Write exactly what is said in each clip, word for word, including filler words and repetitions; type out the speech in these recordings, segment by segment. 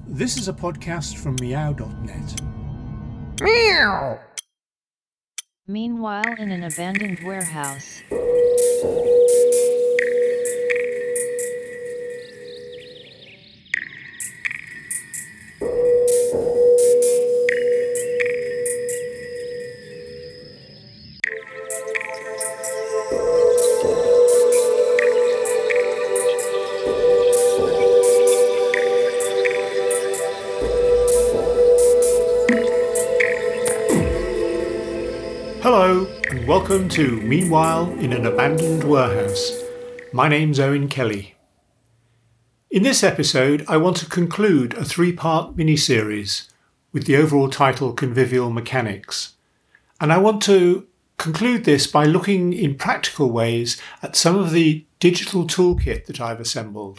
This is a podcast from meow dot net. Meow. Meanwhile, in an abandoned warehouse. Hello, and welcome to Meanwhile in an Abandoned Warehouse. My name's Owen Kelly. In this episode, I want to conclude a three-part mini-series with the overall title Convivial Mechanics. And I want to conclude this by looking in practical ways at some of the digital toolkit that I've assembled.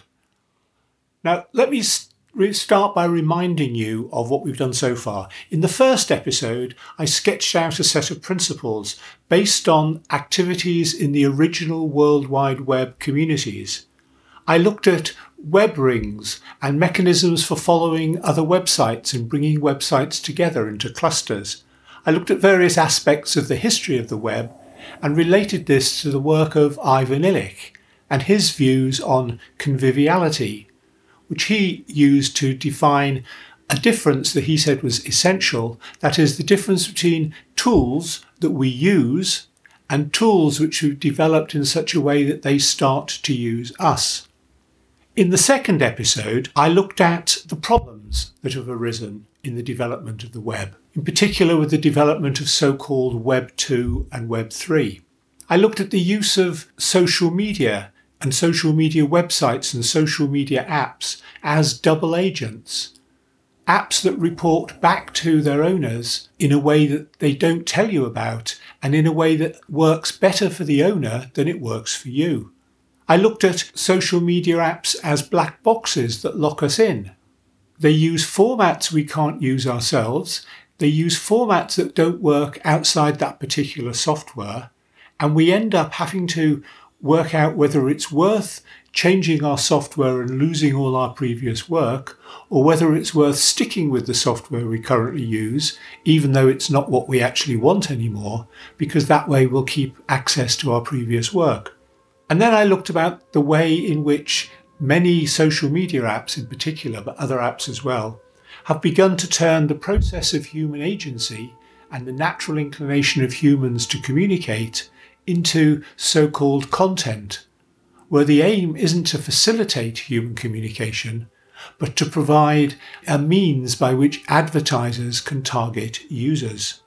Now, let me st- start by reminding you of what we've done so far. In the first episode, I sketched out a set of principles based on activities in the original World Wide Web communities. I looked at web rings and mechanisms for following other websites and bringing websites together into clusters. I looked at various aspects of the history of the web and related this to the work of Ivan Illich and his views on conviviality, which he used to define a difference that he said was essential. That is, the difference between tools that we use and tools which we've developed in such a way that they start to use us. In the second episode, I looked at the problems that have arisen in the development of the web, in particular with the development of so-called Web two and Web three. I looked at the use of social media and social media websites and social media apps as double agents, apps that report back to their owners in a way that they don't tell you about and in a way that works better for the owner than it works for you. I looked at social media apps as black boxes that lock us in. They use formats we can't use ourselves. They use formats that don't work outside that particular software, and we end up having to work out whether it's worth changing our software and losing all our previous work, or whether it's worth sticking with the software we currently use, even though it's not what we actually want anymore, because that way we'll keep access to our previous work. And then I looked about the way in which many social media apps in particular, but other apps as well, have begun to turn the process of human agency and the natural inclination of humans to communicate into so-called content, where the aim isn't to facilitate human communication, but to provide a means by which advertisers can target users.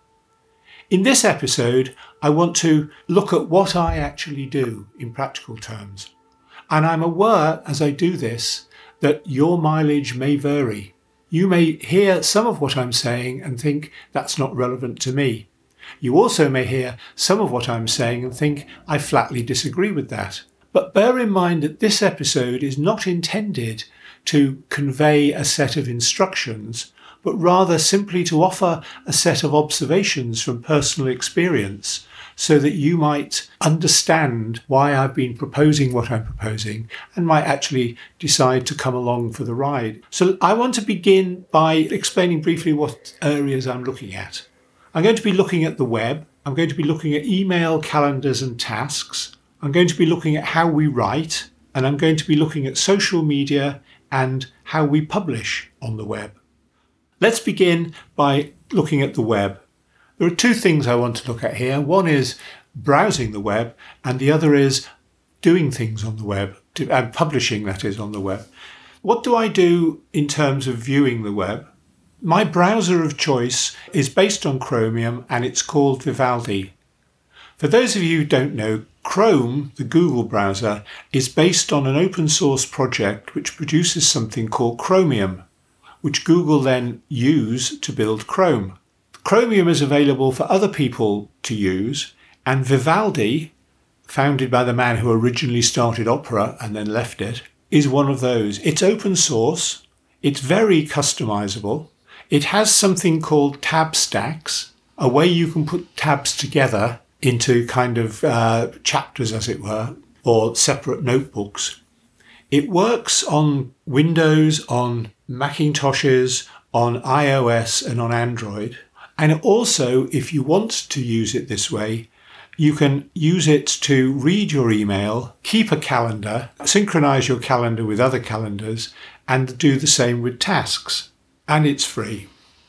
In this episode, I want to look at what I actually do in practical terms. And I'm aware as I do this that your mileage may vary. You may hear some of what I'm saying and think that's not relevant to me. You also may hear some of what I'm saying and think I flatly disagree with that. But bear in mind that this episode is not intended to convey a set of instructions, but rather simply to offer a set of observations from personal experience so that you might understand why I've been proposing what I'm proposing and might actually decide to come along for the ride. So I want to begin by explaining briefly what areas I'm looking at. I'm going to be looking at the web. I'm going to be looking at email, calendars and tasks. I'm going to be looking at how we write, and I'm going to be looking at social media and how we publish on the web. Let's begin by looking at the web. There are two things I want to look at here. One is browsing the web, and the other is doing things on the web, and publishing, that is, on the web. What do I do in terms of viewing the web? My browser of choice is based on Chromium, and it's called Vivaldi. For those of you who don't know, Chrome, the Google browser, is based on an open source project which produces something called Chromium, which Google then use to build Chrome. Chromium is available for other people to use, and Vivaldi, founded by the man who originally started Opera and then left it, is one of those. It's open source, it's very customizable. It has something called tab stacks, a way you can put tabs together into kind of uh, chapters, as it were, or separate notebooks. It works on Windows, on Macintoshes, on iOS and on Android. And also, if you want to use it this way, you can use it to read your email, keep a calendar, synchronize your calendar with other calendars, and do the same with tasks. And it's free.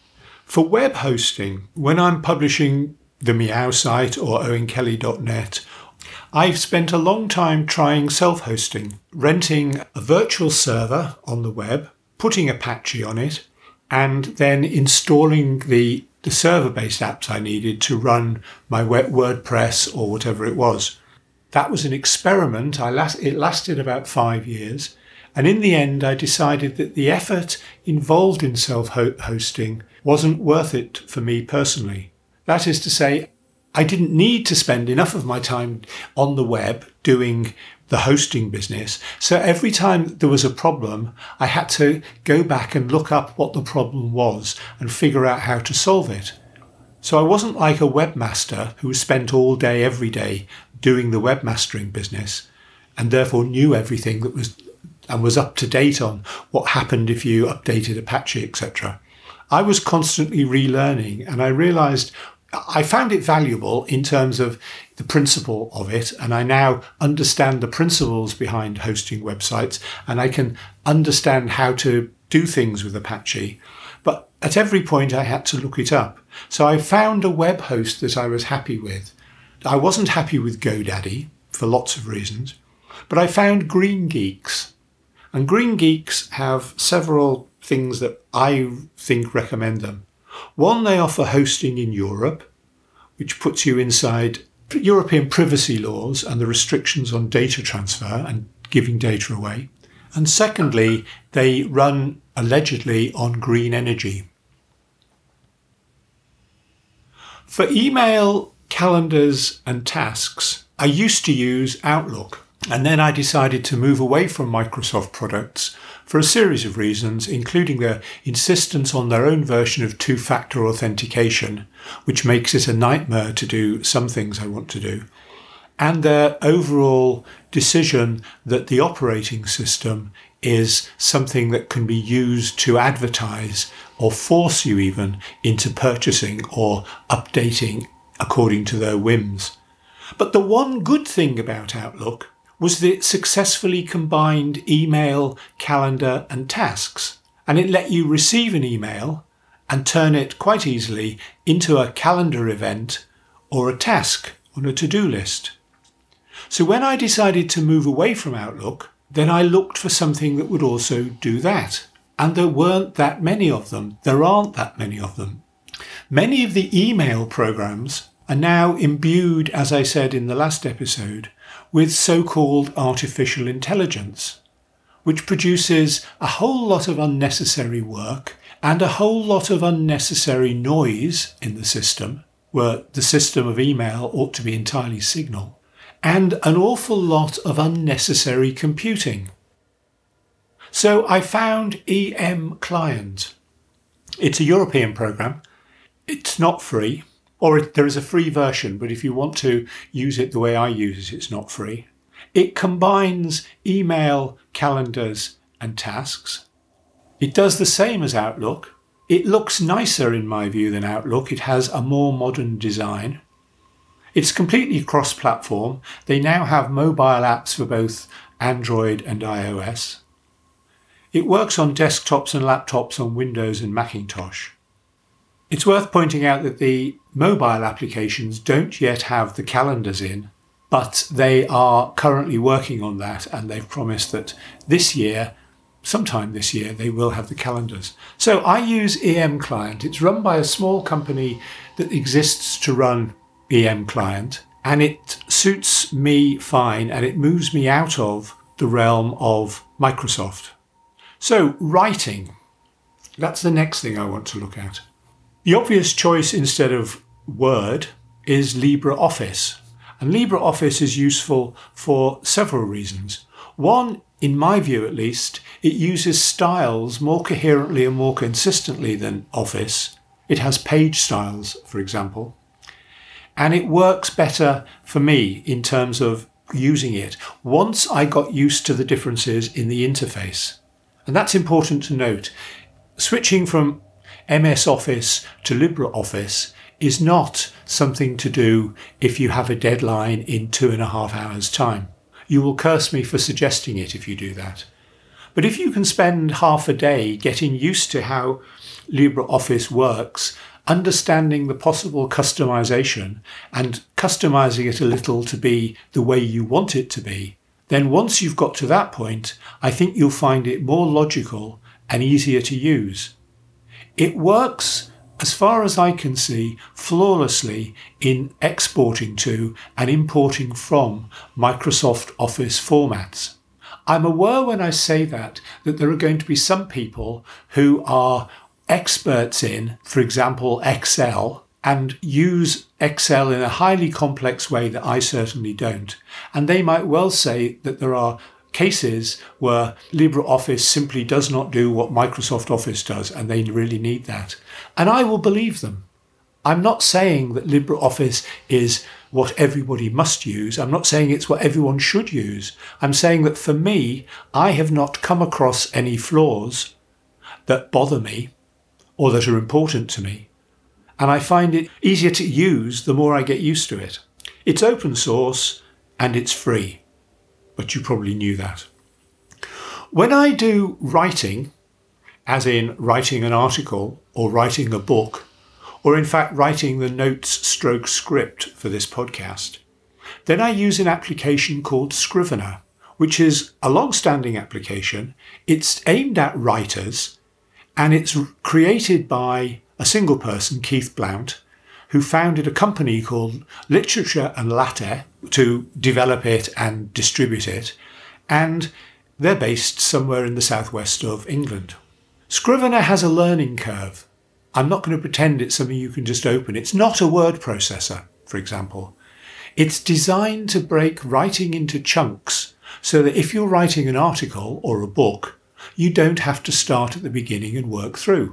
For web hosting, when I'm publishing the Meow site or owen kelly dot net, I've spent a long time trying self-hosting, renting a virtual server on the web, putting Apache on it, and then installing the, the server-based apps I needed to run my WordPress or whatever it was. That was an experiment. I last, it lasted about five years. And in the end, I decided that the effort involved in self-hosting wasn't worth it for me personally. That is to say, I didn't need to spend enough of my time on the web doing the hosting business. So every time there was a problem, I had to go back and look up what the problem was and figure out how to solve it. So I wasn't like a webmaster who spent all day, every day doing the webmastering business and therefore knew everything that was and was up to date on what happened if you updated Apache, et cetera. I was constantly relearning, and I realized I found it valuable in terms of the principle of it, and I now understand the principles behind hosting websites, and I can understand how to do things with Apache. But at every point I had to look it up. So I found a web host that I was happy with. I wasn't happy with GoDaddy for lots of reasons, but I found Green Geeks. And Green Geeks have several things that I think recommend them. One, they offer hosting in Europe, which puts you inside European privacy laws and the restrictions on data transfer and giving data away. And secondly, they run allegedly on green energy. For email, calendars and tasks, I used to use Outlook. And then I decided to move away from Microsoft products for a series of reasons, including their insistence on their own version of two-factor authentication, which makes it a nightmare to do some things I want to do, and their overall decision that the operating system is something that can be used to advertise or force you even into purchasing or updating according to their whims. But the one good thing about Outlook was that it successfully combined email, calendar and tasks. And it let you receive an email and turn it quite easily into a calendar event or a task on a to-do list. So when I decided to move away from Outlook, then I looked for something that would also do that. And there weren't that many of them. There aren't that many of them. Many of the email programs are now imbued, as I said in the last episode, with so-called artificial intelligence, which produces a whole lot of unnecessary work and a whole lot of unnecessary noise in the system, where the system of email ought to be entirely signal, and an awful lot of unnecessary computing. So I found E M Client. It's a European program. It's not free. Or there is a free version, but if you want to use it the way I use it, it's not free. It combines email, calendars and tasks. It does the same as Outlook. It looks nicer in my view than Outlook. It has a more modern design. It's completely cross-platform. They now have mobile apps for both Android and iOS. It works on desktops and laptops on Windows and Macintosh. It's worth pointing out that the mobile applications don't yet have the calendars in, but they are currently working on that, and they've promised that this year, sometime this year, they will have the calendars. So I use E M Client. It's run by a small company that exists to run E M Client, and it suits me fine, and it moves me out of the realm of Microsoft. So writing, that's the next thing I want to look at. The obvious choice instead of Word is LibreOffice. And LibreOffice is useful for several reasons. One, in my view at least, it uses styles more coherently and more consistently than Office. It has page styles, for example. And it works better for me in terms of using it once I got used to the differences in the interface. And that's important to note. switching from M S Office to LibreOffice is not something to do if you have a deadline in two and a half hours' time. You will curse me for suggesting it if you do that. But if you can spend half a day getting used to how LibreOffice works, understanding the possible customization and customizing it a little to be the way you want it to be, then once you've got to that point, I think you'll find it more logical and easier to use. It works, as far as I can see, flawlessly in exporting to and importing from Microsoft Office formats. I'm aware when I say that, that there are going to be some people who are experts in, for example, Excel, and use Excel in a highly complex way that I certainly don't. And they might well say that there are cases where LibreOffice simply does not do what Microsoft Office does, and they really need that. And I will believe them. I'm not saying that LibreOffice is what everybody must use. I'm not saying it's what everyone should use. I'm saying that for me, I have not come across any flaws that bother me or that are important to me. And I find it easier to use the more I get used to it. It's open source and it's free, but you probably knew that. When I do writing, as in writing an article or writing a book, or in fact writing the notes stroke script for this podcast, then I use an application called Scrivener, which is a long-standing application. It's aimed at writers, and it's created by a single person, Keith Blount, who founded a company called Literature and Latte to develop it and distribute it, and they're based somewhere in the southwest of England. Scrivener has a learning curve. I'm not going to pretend it's something you can just open. It's not a word processor, for example. It's designed to break writing into chunks so that if you're writing an article or a book, you don't have to start at the beginning and work through.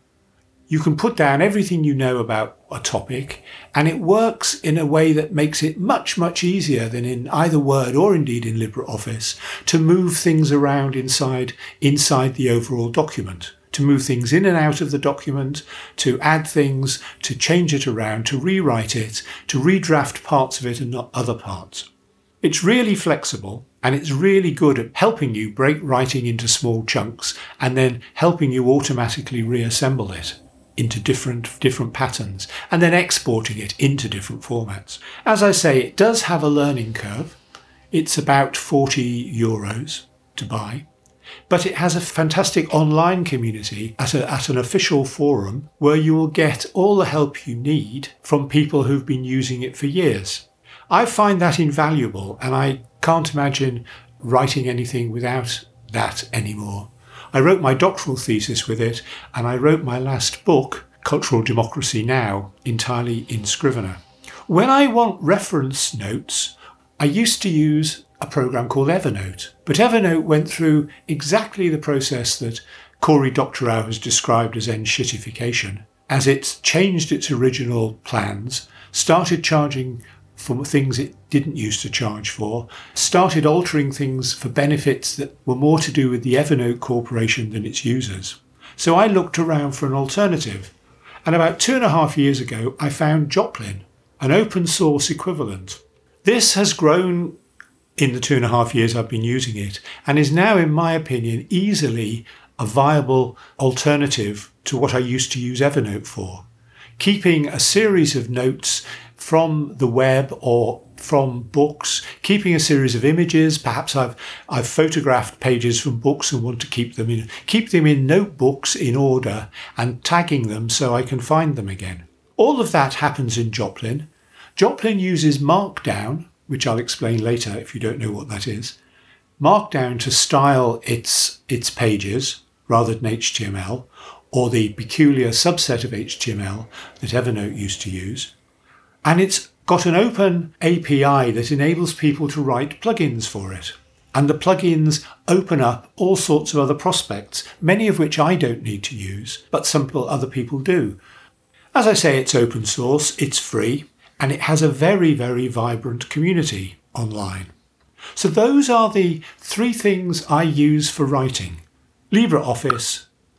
You can put down everything you know about a topic, and it works in a way that makes it much, much easier than in either Word or indeed in LibreOffice to move things around inside, inside the overall document. To move things in and out of the document, to add things, to change it around, to rewrite it, to redraft parts of it and not other parts. It's really flexible and it's really good at helping you break writing into small chunks and then helping you automatically reassemble it into different, different patterns and then exporting it into different formats. As I say, it does have a learning curve. It's about forty euros to buy. But it has a fantastic online community at, a, at an official forum where you will get all the help you need from people who've been using it for years. I find that invaluable, and I can't imagine writing anything without that anymore. I wrote my doctoral thesis with it, and I wrote my last book, Cultural Democracy Now!, entirely in Scrivener. When I want reference notes, I used to use a program called Evernote. But Evernote went through exactly the process that Cory Doctorow has described as enshittification, as it changed its original plans, started charging for things it didn't used to charge for, started altering things for benefits that were more to do with the Evernote Corporation than its users. So I looked around for an alternative. And about two and a half years ago, I found Joplin, an open source equivalent. This has grown in the two and a half years I've been using it, and is now, in my opinion, easily a viable alternative to what I used to use Evernote for. Keeping a series of notes from the web or from books, keeping a series of images. Perhaps I've I've photographed pages from books and want to keep them in keep them in notebooks in order and tagging them so I can find them again. All of that happens in Joplin. Joplin uses Markdown, which I'll explain later if you don't know what that is. Markdown to style its its pages rather than H T M L, or the peculiar subset of H T M L that Evernote used to use. And it's got an open A P I that enables people to write plugins for it. And the plugins open up all sorts of other prospects, many of which I don't need to use, but some other people do. As I say, it's open source, it's free, and it has a very, very vibrant community online. So those are the three things I use for writing: LibreOffice,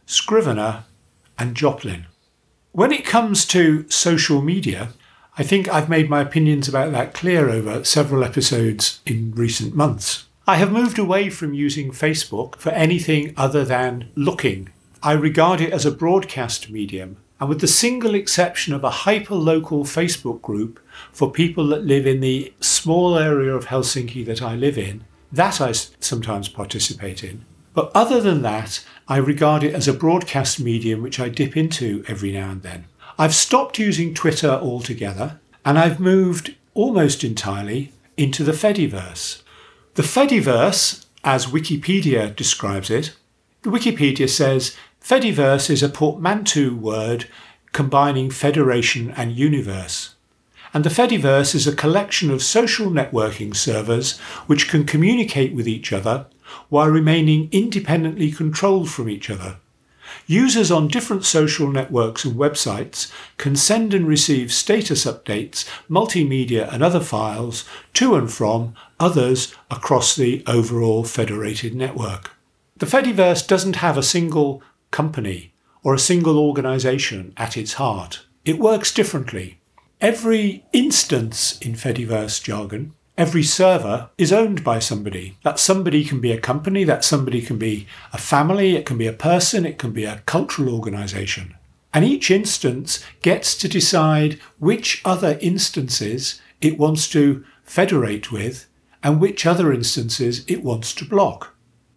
Scrivener, and Joplin. When it comes to social media, I think I've made my opinions about that clear over several episodes in recent months. I have moved away from using Facebook for anything other than looking. I regard it as a broadcast medium, and with the single exception of a hyper-local Facebook group for people that live in the small area of Helsinki that I live in, that I sometimes participate in. But other than that, I regard it as a broadcast medium which I dip into every now and then. I've stopped using Twitter altogether, and I've moved almost entirely into the Fediverse. The Fediverse, as Wikipedia describes it, Wikipedia says Fediverse is a portmanteau word combining federation and universe. And the Fediverse is a collection of social networking servers which can communicate with each other while remaining independently controlled from each other. Users on different social networks and websites can send and receive status updates, multimedia and other files to and from others across the overall federated network. The Fediverse doesn't have a single company or a single organisation at its heart. It works differently. Every instance in Fediverse jargon, every server is owned by somebody. That somebody can be a company, that somebody can be a family, it can be a person, it can be a cultural organisation. And each instance gets to decide which other instances it wants to federate with and which other instances it wants to block.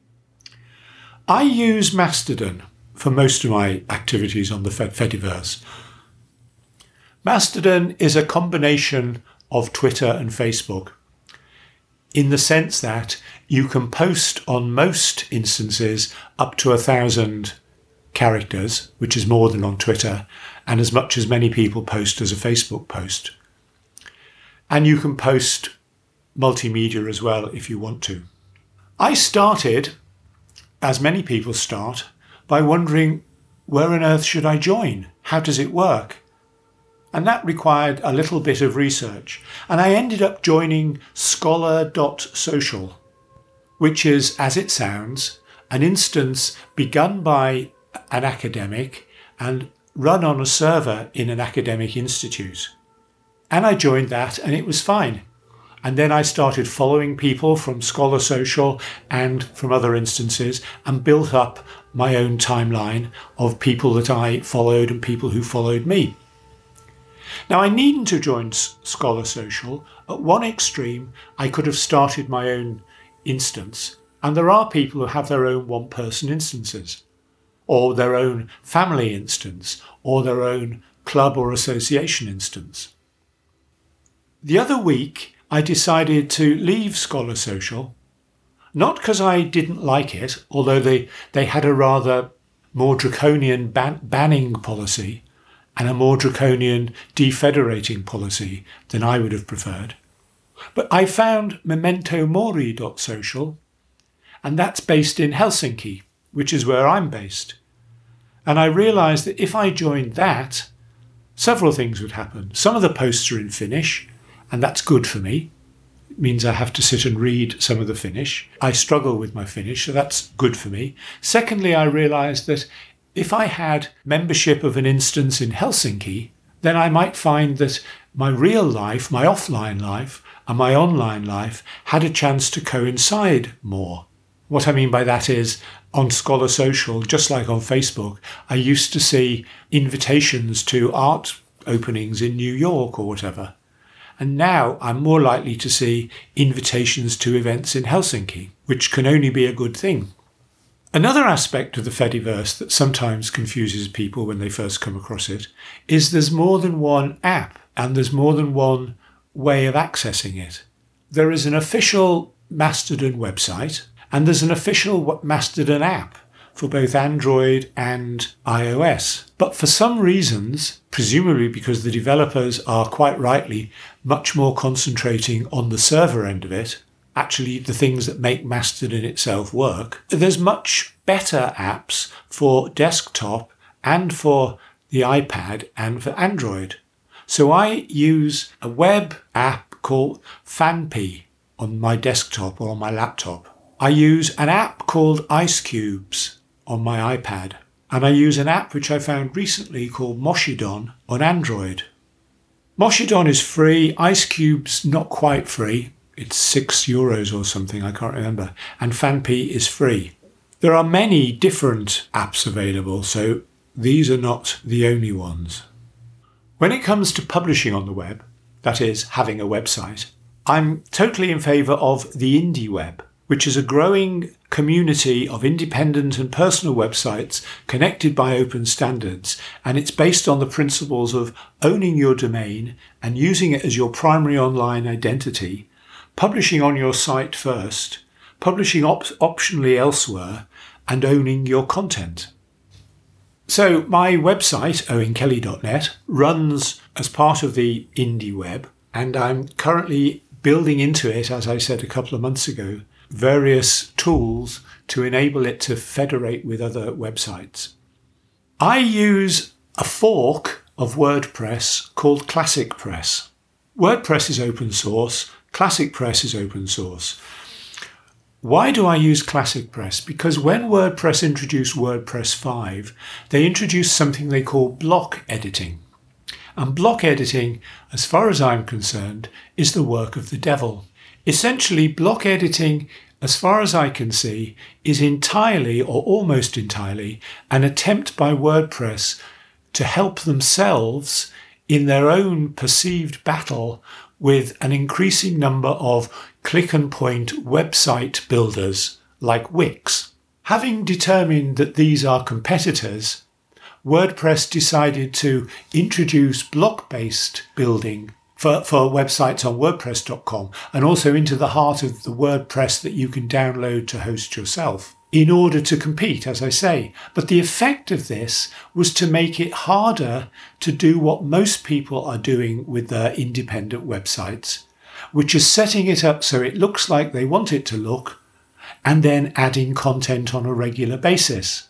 I use Mastodon for most of my activities on the Fediverse. Mastodon is a combination of Twitter and Facebook, in the sense that you can post on most instances up to a thousand characters, which is more than on Twitter, and as much as many people post as a Facebook post. And you can post multimedia as well if you want to. I started, as many people start, by wondering, where on earth should I join? How does it work? And that required a little bit of research. And I ended up joining Scholar dot social, which is, as it sounds, an instance begun by an academic and run on a server in an academic institute. And I joined that and it was fine. And then I started following people from Scholar Social and from other instances and built up my own timeline of people that I followed and people who followed me. Now, I needn't have joined Scholar Social. At one extreme, I could have started my own instance, and there are people who have their own one-person instances, or their own family instance, or their own club or association instance. The other week, I decided to leave Scholar Social, not because I didn't like it, although they, they had a rather more draconian ban- banning policy, and a more draconian defederating policy than I would have preferred. But I found memento mori dot social, and that's based in Helsinki, which is where I'm based. And I realised that if I joined that, several things would happen. Some of the posts are in Finnish, and that's good for me. It means I have to sit and read some of the Finnish. I struggle with my Finnish, so that's good for me. Secondly, I realised that if I had membership of an instance in Helsinki, then I might find that my real life, my offline life, and my online life had a chance to coincide more. What I mean by that is, on Scholar Social, just like on Facebook, I used to see invitations to art openings in New York or whatever. And now I'm more likely to see invitations to events in Helsinki, which can only be a good thing. Another aspect of the Fediverse that sometimes confuses people when they first come across it is there's more than one app and there's more than one way of accessing it. There is an official Mastodon website and there's an official Mastodon app for both Android and iOS. But for some reasons, presumably because the developers are quite rightly much more concentrating on the server end of it, actually the things that make Mastodon itself work, there's much better apps for desktop and for the iPad and for Android. So I use a web app called FanPy on my desktop or on my laptop. I use an app called Ice Cubes on my iPad. and I use an app which I found recently called Moshidon on Android. Moshidon is free, IceCube's not quite free, it's six euros or something, I can't remember, and FanPi is free. There are many different apps available, so these are not the only ones. When it comes to publishing on the web, that is, having a website, I'm totally in favour of the indie web, which is a growing community of independent and personal websites connected by open standards, and it's based on the principles of owning your domain and using it as your primary online identity, publishing on your site first, publishing op- optionally elsewhere, and owning your content. So my website, owen kelly dot net, runs as part of the indie web, and I'm currently building into it, as I said a couple of months ago, various tools to enable it to federate with other websites. I use a fork of WordPress called ClassicPress. WordPress is open source, ClassicPress is open source. Why do I use ClassicPress? Because when WordPress introduced WordPress five, they introduced something they call block editing. And block editing, as far as I'm concerned, is the work of the devil. Essentially, block editing, as far as I can see, is entirely or almost entirely an attempt by WordPress to help themselves in their own perceived battle with an increasing number of click-and-point website builders like Wix. Having determined that these are competitors, WordPress decided to introduce block-based building for, for websites on WordPress dot com and also into the heart of the WordPress that you can download to host yourself in order to compete, as I say. But the effect of this was to make it harder to do what most people are doing with their independent websites, which is setting it up so it looks like they want it to look and then adding content on a regular basis.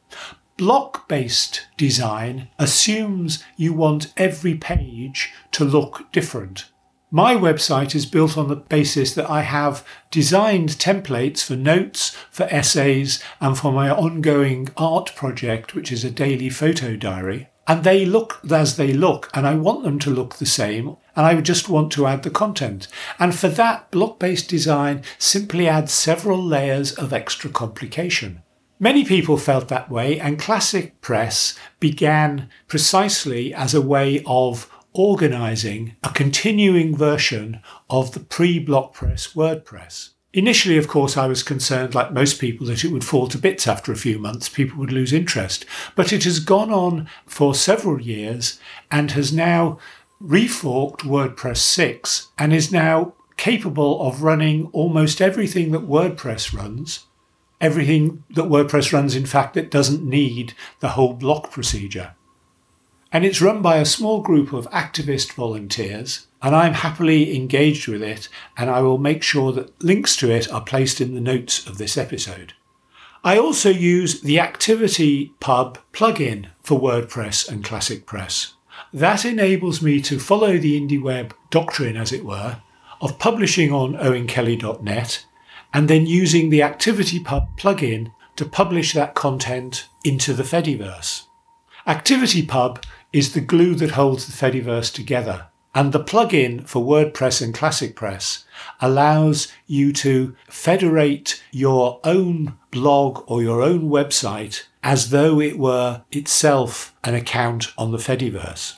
Block-based design assumes you want every page to look different. My website is built on the basis that I have designed templates for notes, for essays, and for my ongoing art project, which is a daily photo diary. And they look as they look, and I want them to look the same, and I just want to add the content. And for that, block-based design simply adds several layers of extra complication. Many people felt that way, and ClassicPress began precisely as a way of organising a continuing version of the pre-BlockPress WordPress. Initially, of course, I was concerned, like most people, that it would fall to bits after a few months, people would lose interest. But it has gone on for several years and has now reforked WordPress six and is now capable of running almost everything that WordPress runs. Everything that WordPress runs, in fact, that doesn't need the whole block procedure. And it's run by a small group of activist volunteers, and I'm happily engaged with it, and I will make sure that links to it are placed in the notes of this episode. I also use the ActivityPub plugin for WordPress and ClassicPress. That enables me to follow the IndieWeb doctrine, as it were, of publishing on owen kelly dot net and then using the ActivityPub plugin to publish that content into the Fediverse. ActivityPub is the glue that holds the Fediverse together, and the plugin for WordPress and ClassicPress allows you to federate your own blog or your own website as though it were itself an account on the Fediverse.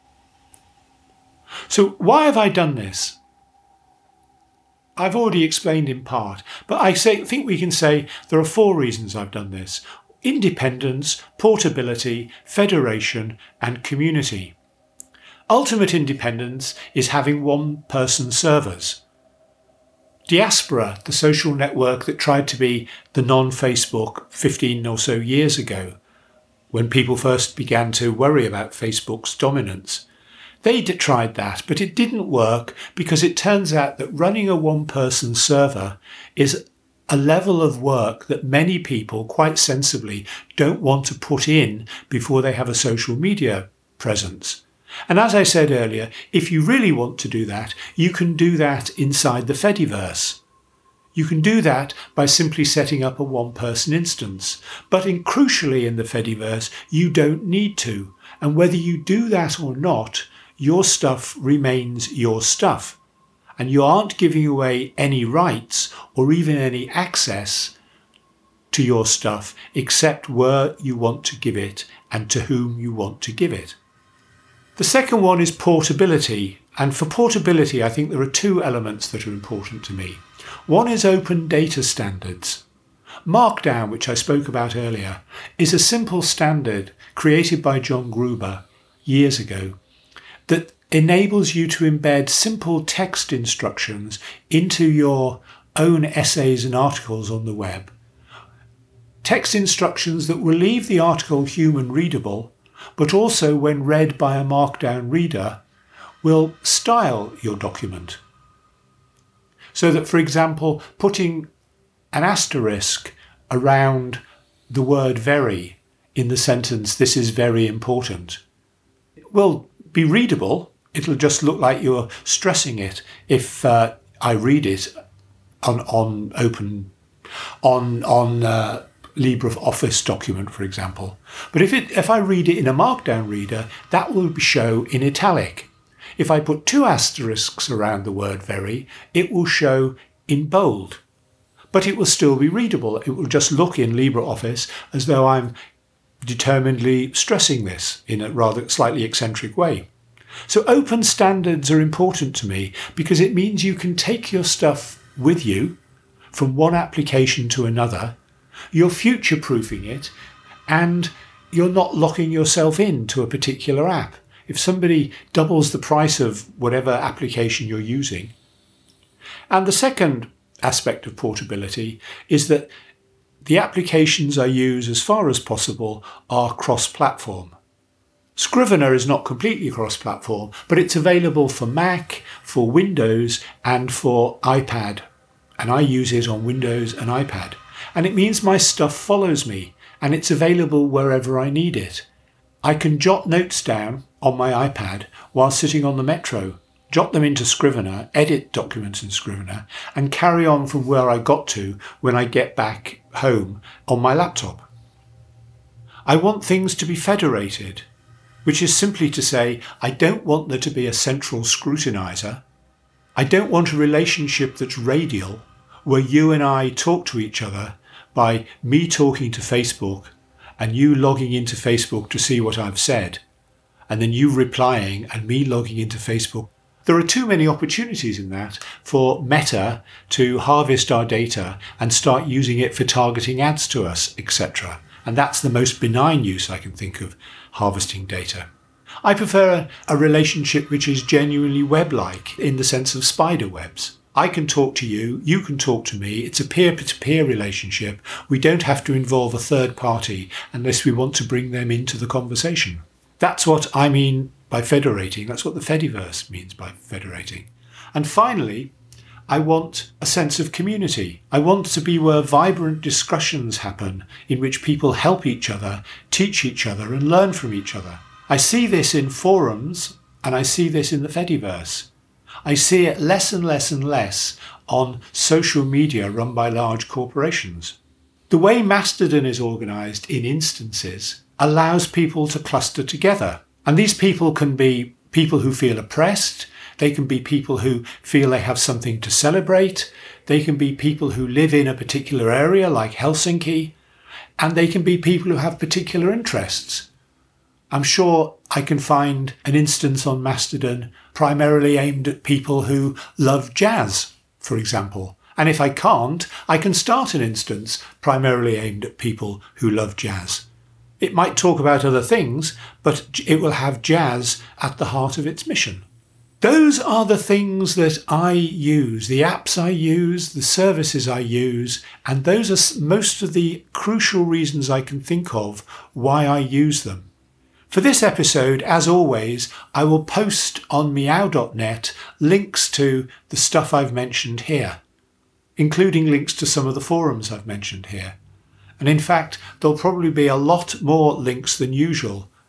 So why have I done this? I've already explained in part, but I say, think we can say there are four reasons I've done this: independence, portability, federation, and community. Ultimate independence is having one-person servers. Diaspora, the social network that tried to be the non-Facebook fifteen or so years ago, when people first began to worry about Facebook's dominance. They tried that, but it didn't work because it turns out that running a one-person server is a level of work that many people, quite sensibly, don't want to put in before they have a social media presence. And as I said earlier, if you really want to do that, you can do that inside the Fediverse. You can do that by simply setting up a one-person instance, but in, crucially in the Fediverse, you don't need to, and whether you do that or not, your stuff remains your stuff, and you aren't giving away any rights or even any access to your stuff except where you want to give it and to whom you want to give it. The second one is portability, and for portability I think there are two elements that are important to me. One is open data standards. Markdown, which I spoke about earlier, is a simple standard created by John Gruber years ago that enables you to embed simple text instructions into your own essays and articles on the web. Text instructions that will leave the article human readable, but also when read by a Markdown reader, will style your document. So that, for example, putting an asterisk around the word very in the sentence, "This is very important," will be readable. It'll just look like you're stressing it if uh, I read it on on open on on uh, LibreOffice document, for example. But if it if I read it in a Markdown reader, that will show in italic. If I put two asterisks around the word very, it will show in bold. But it will still be readable. It will just look in LibreOffice as though I'm determinedly stressing this in a rather slightly eccentric way. So open standards are important to me because it means you can take your stuff with you from one application to another, you're future-proofing it, and you're not locking yourself into a particular app. If somebody doubles the price of whatever application you're using. And the second aspect of portability is that the applications I use as far as possible are cross-platform. Scrivener is not completely cross-platform, but it's available for Mac, for Windows, and for iPad. And I use it on Windows and iPad. And it means my stuff follows me, and it's available wherever I need it. I can jot notes down on my iPad while sitting on the metro, jot them into Scrivener, edit documents in Scrivener, and carry on from where I got to when I get back home on my laptop. I want things to be federated, which is simply to say I don't want there to be a central scrutinizer. I don't want a relationship that's radial, where you and I talk to each other by me talking to Facebook and you logging into Facebook to see what I've said, and then you replying and me logging into Facebook. There are too many opportunities in that for Meta to harvest our data and start using it for targeting ads to us, et cetera. And that's the most benign use I can think of harvesting data. I prefer a, a relationship which is genuinely web-like in the sense of spider webs. I can talk to you, you can talk to me. It's a peer-to-peer relationship. We don't have to involve a third party unless we want to bring them into the conversation. That's what I mean by federating. That's what the Fediverse means by federating. And finally, I want a sense of community. I want to be where vibrant discussions happen in which people help each other, teach each other, and learn from each other. I see this in forums, and I see this in the Fediverse. I see it less and less and less on social media run by large corporations. The way Mastodon is organised in instances allows people to cluster together. And these people can be people who feel oppressed. They can be people who feel they have something to celebrate. They can be people who live in a particular area like Helsinki. And they can be people who have particular interests. I'm sure I can find an instance on Mastodon primarily aimed at people who love jazz, for example. And if I can't, I can start an instance primarily aimed at people who love jazz. It might talk about other things, but it will have jazz at the heart of its mission. Those are the things that I use, the apps I use, the services I use, and those are most of the crucial reasons I can think of why I use them. For this episode, as always, I will post on meow dot net links to the stuff I've mentioned here, including links to some of the forums I've mentioned here. And in fact, there'll probably be a lot more links than usual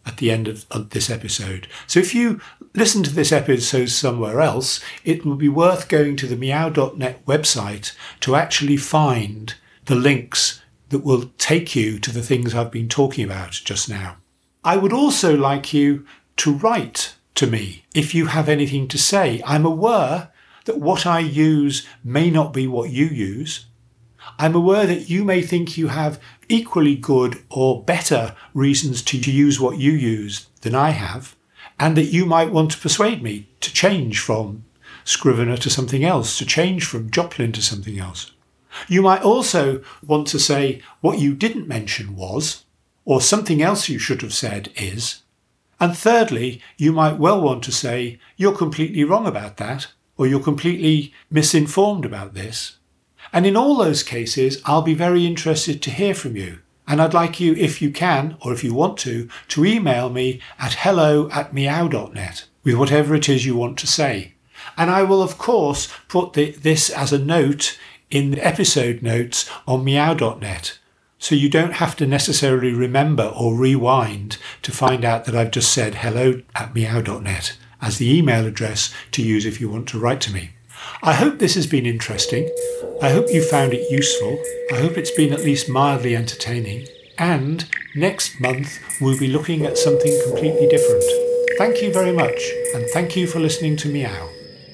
at the end of, of this episode. So if you listen to this episode somewhere else, it will be worth going to the meow dot net website to actually find the links that will take you to the things I've been talking about just now. I would also like you to write to me if you have anything to say. I'm aware that what I use may not be what you use. I'm aware that you may think you have equally good or better reasons to use what you use than I have, and that you might want to persuade me to change from Scrivener to something else, to change from Joplin to something else. You might also want to say what you didn't mention was, or something else you should have said is. And thirdly, you might well want to say you're completely wrong about that, or you're completely misinformed about this. And in all those cases, I'll be very interested to hear from you. And I'd like you, if you can, or if you want to, to email me at hello at meow dot net with whatever it is you want to say. And I will, of course, put the, this as a note in the episode notes on meow dot net. So you don't have to necessarily remember or rewind to find out that I've just said hello at meow dot net as the email address to use if you want to write to me. I hope this has been interesting. I hope you found it useful. I hope it's been at least mildly entertaining. And next month we'll be looking at something completely different. Thank you very much, and thank you for listening to Meow.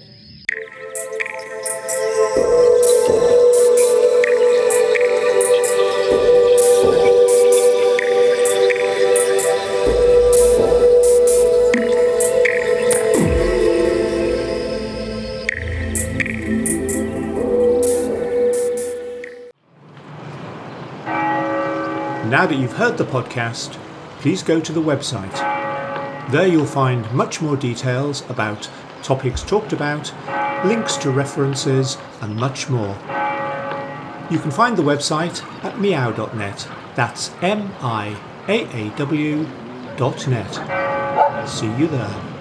Now that you've heard the podcast, please go to the website. There you'll find much more details about topics talked about, links to references, and much more. You can find the website at meow dot net. That's M I A A W dot net. See you there.